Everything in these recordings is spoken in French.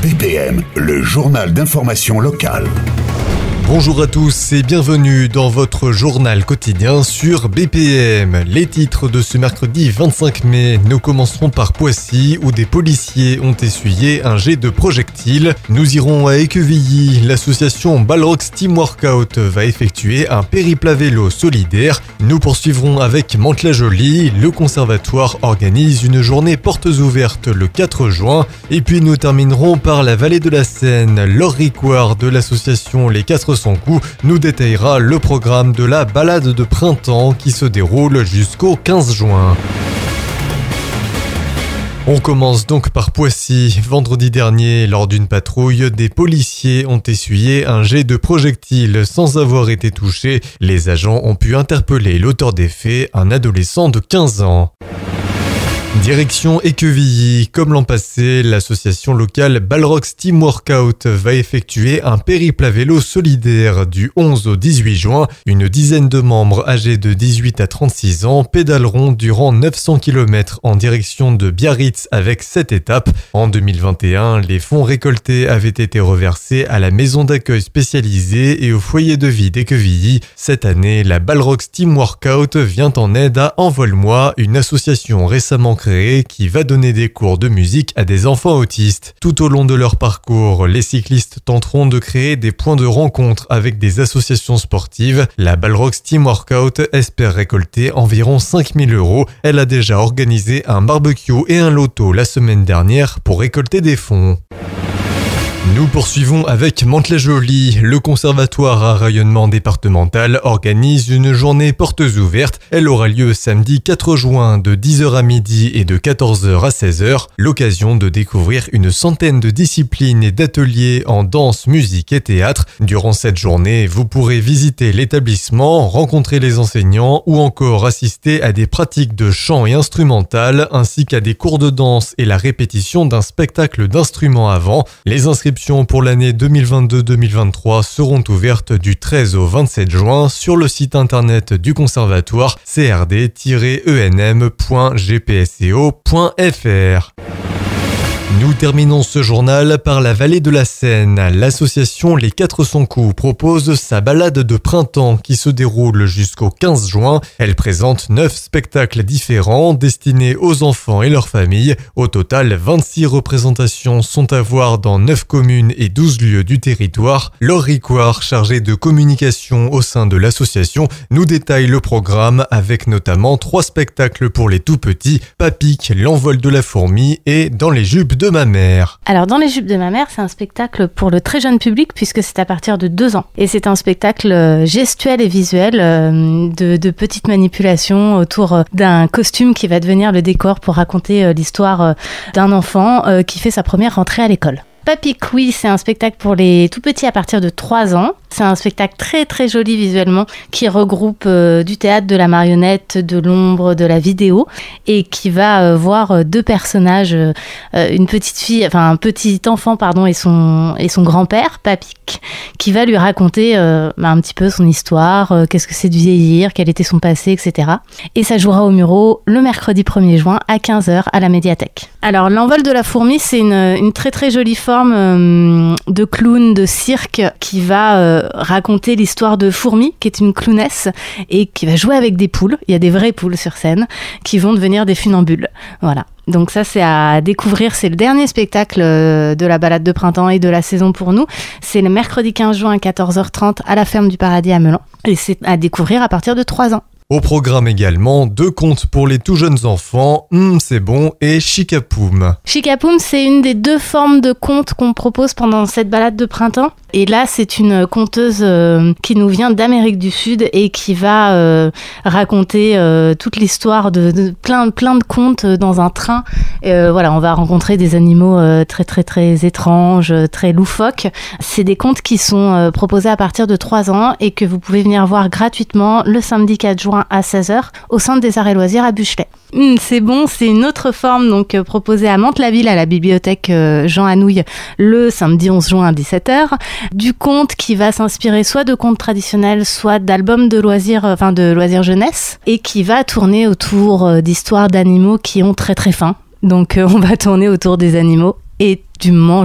BPM, le journal d'information locale. Bonjour à tous et bienvenue dans votre journal quotidien sur BPM. Les titres de ce mercredi 25 mai, nous commencerons par Poissy où des policiers ont essuyé un jet de projectiles. Nous irons à Équevilly, l'association Balrogs Team Workout va effectuer un périple à vélo solidaire. Nous poursuivrons avec Mantes-la-Jolie, le conservatoire organise une journée portes ouvertes le 4 juin. Et puis nous terminerons par la vallée de la Seine. Laure Ricoire de l'association Les 400 coups nous détaillera le programme de la balade de printemps qui se déroule jusqu'au 15 juin. On commence donc par Poissy. Vendredi dernier, lors d'une patrouille, des policiers ont essuyé un jet de projectiles sans avoir été touchés. Les agents ont pu interpeller l'auteur des faits, un adolescent de 15 ans. Direction Équevilly, comme l'an passé, l'association locale Balrogs Team Workout va effectuer un périple à vélo solidaire du 11 au 18 juin. Une dizaine de membres âgés de 18 à 36 ans pédaleront durant 900 km en direction de Biarritz avec 7 étapes. En 2021, les fonds récoltés avaient été reversés à la maison d'accueil spécialisée et au foyer de vie d'Équevilly. Cette année, la Balrogs Team Workout vient en aide à Envole-moi, une association récemment créée qui va donner des cours de musique à des enfants autistes. Tout au long de leur parcours, les cyclistes tenteront de créer des points de rencontre avec des associations sportives. La Balrogs Team Workout espère récolter environ 5 000 €. Elle a déjà organisé un barbecue et un loto la semaine dernière pour récolter des fonds. Nous poursuivons avec Mantes-la-Jolie. Le conservatoire à rayonnement départemental organise une journée portes ouvertes. Elle aura lieu samedi 4 juin de 10h à midi et de 14h à 16h. L'occasion de découvrir une centaine de disciplines et d'ateliers en danse, musique et théâtre. Durant cette journée, vous pourrez visiter l'établissement, rencontrer les enseignants ou encore assister à des pratiques de chant et instrumental ainsi qu'à des cours de danse et la répétition d'un spectacle d'instruments à vent. Les inscriptions pour l'année 2022-2023 seront ouvertes du 13 au 27 juin sur le site internet du conservatoire crd-enm.gpseo.fr. Nous terminons ce journal par la vallée de la Seine. L'association Les 400 coups propose sa balade de printemps qui se déroule jusqu'au 15 juin. Elle présente 9 spectacles différents destinés aux enfants et leurs familles. Au total, 26 représentations sont à voir dans 9 communes et 12 lieux du territoire. Laure Ricoire, chargée de communication au sein de l'association, nous détaille le programme avec notamment 3 spectacles pour les tout petits, Papique, l'envol de la fourmi et Dans les jupes de ma mère. Alors Dans les jupes de ma mère, c'est un spectacle pour le très jeune public puisque c'est à partir de 2 ans. Et c'est un spectacle gestuel et visuel de petites manipulations autour d'un costume qui va devenir le décor pour raconter l'histoire d'un enfant qui fait sa première rentrée à l'école. Papique, oui, c'est un spectacle pour les tout petits à partir de 3 ans. C'est un spectacle très très joli visuellement qui regroupe du théâtre, de la marionnette, de l'ombre, de la vidéo et qui va voir 2 personnages, une petite fille, enfin un petit enfant et son grand-père, Papique, qui va lui raconter un petit peu son histoire, qu'est-ce que c'est de vieillir, quel était son passé, etc. Et ça jouera au Muro le mercredi 1er juin à 15h à la médiathèque. Alors l'envol de la fourmi, c'est une très très jolie forme de clown, de cirque qui va raconter l'histoire de Fourmi, qui est une clownesse et qui va jouer avec des poules. Il y a des vraies poules sur scène qui vont devenir des funambules. Voilà. Donc ça, c'est à découvrir. C'est le dernier spectacle de la balade de printemps et de la saison pour nous. C'est le mercredi 15 juin à 14h30 à la ferme du Paradis à Meulan. Et c'est à découvrir à partir de 3 ans. Au programme également, 2 contes pour les tout jeunes enfants, c'est bon et Chicapoum. Chicapoum, c'est une des 2 formes de contes qu'on propose pendant cette balade de printemps. Et là, c'est une conteuse qui nous vient d'Amérique du Sud et qui va raconter toute l'histoire de plein de contes dans un train. Voilà, on va rencontrer des animaux très très très étranges, très loufoques. C'est des contes qui sont proposés à partir de 3 ans et que vous pouvez venir voir gratuitement le samedi 4 juin à 16h au Centre des Arts et Loisirs à Buchelet. C'est bon, c'est une autre forme donc proposée à Mantes-la-Ville à la bibliothèque Jean Anouilh le samedi 11 juin à 17h. Du conte qui va s'inspirer soit de contes traditionnels, soit d'albums de loisirs, de loisirs jeunesse, et qui va tourner autour d'histoires d'animaux qui ont très très faim. Donc on va tourner autour des animaux et du manger.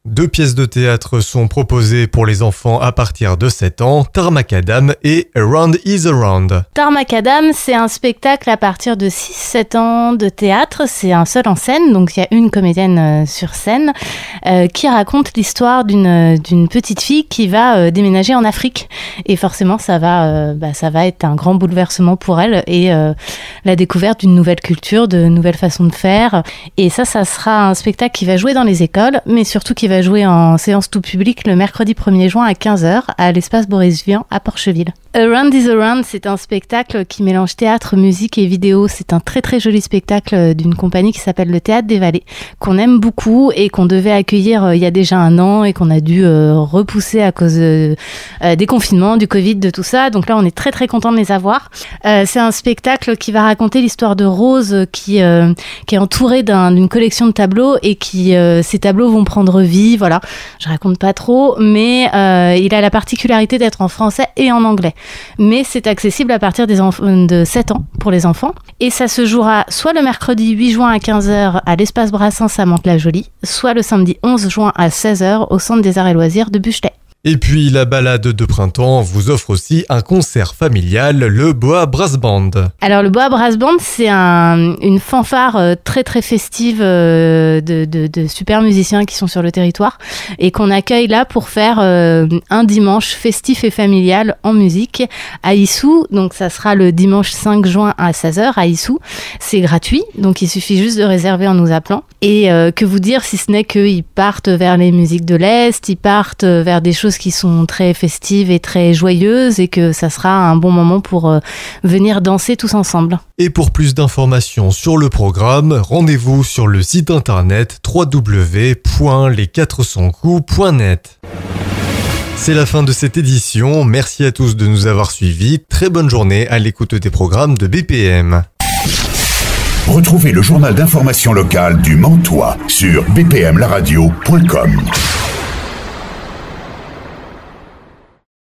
2 pièces de théâtre sont proposées pour les enfants à partir de 7 ans, Tarmacadam et Around is Around. Tarmacadam, c'est un spectacle à partir de 6-7 ans de théâtre, c'est un seul en scène, donc il y a une comédienne sur scène qui raconte l'histoire d'une petite fille qui va déménager en Afrique. Et forcément, ça va être un grand bouleversement pour elle et la découverte d'une nouvelle culture, de nouvelles façons de faire. Et ça sera un spectacle qui va jouer dans les écoles, mais surtout qui va jouer en séance tout public le mercredi 1er juin à 15h à l'espace Boris Vian à Porcheville. Around is Around, c'est un spectacle qui mélange théâtre, musique et vidéo. C'est un très très joli spectacle d'une compagnie qui s'appelle le Théâtre des Vallées, qu'on aime beaucoup et qu'on devait accueillir il y a déjà 1 an et qu'on a dû repousser à cause des confinements, du Covid, de tout ça. Donc là, on est très très content de les avoir. C'est un spectacle qui va raconter l'histoire de Rose qui est entourée d'une collection de tableaux et ces tableaux vont prendre vie. Voilà, je raconte pas trop, mais il a la particularité d'être en français et en anglais. Mais c'est accessible à partir de 7 ans pour les enfants. Et ça se jouera soit le mercredi 8 juin à 15h à l'espace Brassens à Mantes-la-Jolie, soit le samedi 11 juin à 16h au Centre des Arts et Loisirs de Buchelet. Et puis la balade de printemps vous offre aussi un concert familial, le Boa Brass Band. Alors le Boa Brass Band, c'est une fanfare très très festive de super musiciens qui sont sur le territoire et qu'on accueille là pour faire un dimanche festif et familial en musique à Issou. Donc ça sera le dimanche 5 juin à 16h à Issou. C'est gratuit, donc il suffit juste de réserver en nous appelant. Et que vous dire si ce n'est qu'ils partent vers les musiques de l'Est, ils partent vers des choses qui sont très festives et très joyeuses et que ça sera un bon moment pour venir danser tous ensemble. Et pour plus d'informations sur le programme, rendez-vous sur le site internet www.les400coups.net. C'est la fin de cette édition, merci à tous de nous avoir suivis, très bonne journée à l'écoute des programmes de BPM. Retrouvez le journal d'information locale du Mantois sur bpmlaradio.com.